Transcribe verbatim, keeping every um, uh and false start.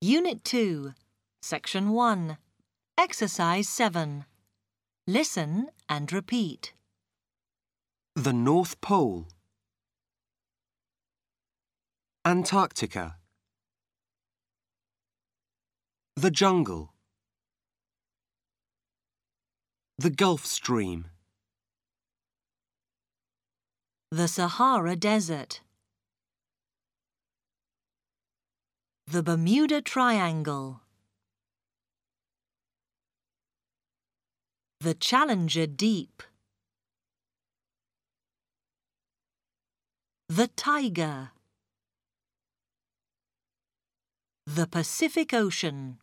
Unit two, Section one, Exercise seven. Listen and repeat. The North Pole. Antarctica. The jungle. The Gulf Stream. The Sahara Desert. The Bermuda Triangle. The Challenger Deep. The Tiger. The Pacific Ocean.